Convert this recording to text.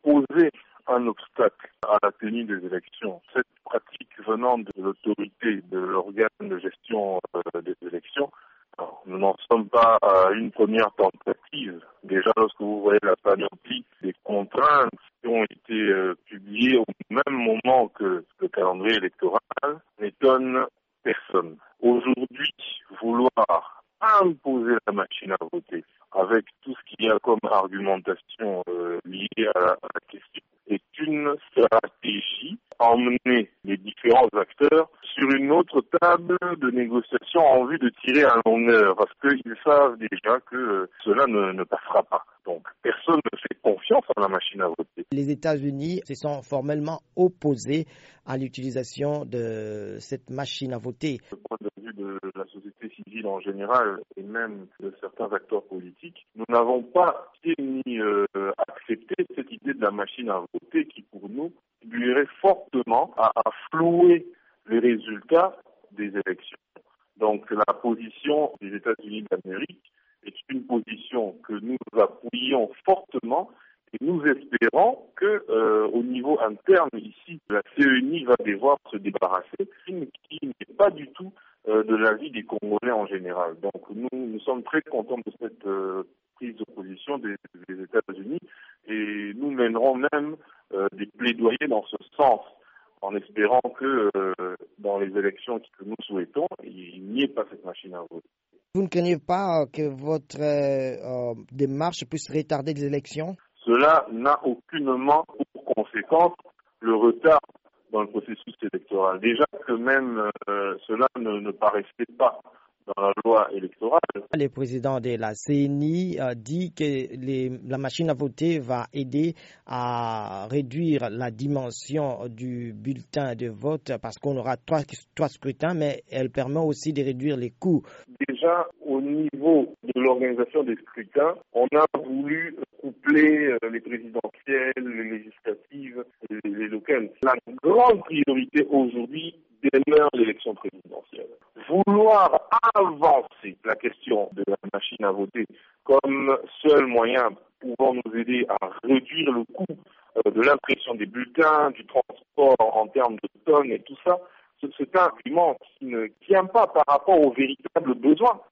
poser un obstacle à la tenue des élections. Cette pratique venant de l'autorité, de l'organe de gestion des élections, alors, nous n'en sommes pas à une première tentative. Déjà, lorsque vous voyez la panoplie des contraintes qui ont été publiées au même moment que le calendrier électoral, n'étonne personne. Aujourd'hui, vouloir imposer la machine à voter avec tout ce qu'il y a comme argumentation liée à la question est une stratégie à emmener les différents acteurs sur une autre table de négociation en vue de tirer un honneur, parce qu'ils savent déjà que cela ne passera pas. Donc personne ne fait confiance à la machine à voter. Les États-Unis se sont formellement opposés à l'utilisation de cette machine à voter. Du point de vue de la société civile en général et même de certains acteurs politiques, nous n'avons pas ni accepté cette idée de la machine à voter qui, pour nous, contribuerait fortement à flouer les résultats des élections. Donc la position des États-Unis d'Amérique est une position que nous appuyons fortement et nous espérons que au niveau interne ici, la CENI va devoir se débarrasser qui n'est pas du tout de l'avis des Congolais en général. Donc nous sommes très contents de cette prise de position des États-Unis et nous mènerons même des plaidoyers dans ce sens, en espérant que dans les élections que nous souhaitons, il n'y ait pas cette machine à voter. Vous ne craignez pas que votre démarche puisse retarder les élections? Cela n'a aucunement pour conséquence le retard dans le processus électoral. Déjà que même cela ne paraissait pas dans la loi électorale. Le président de la CENI dit que la machine à voter va aider à réduire la dimension du bulletin de vote parce qu'on aura trois scrutins, mais elle permet aussi de réduire les coûts. Déjà, au niveau de l'organisation des scrutins, on a voulu coupler les présidentielles, les législatives et les locales. La grande priorité aujourd'hui demeure l'élection présidentielle. Vouloir avancer la question de la machine à voter comme seul moyen pouvant nous aider à réduire le coût de l'impression des bulletins, du transport en termes de tonnes et tout ça, c'est un argument qui ne tient pas par rapport aux véritables besoins.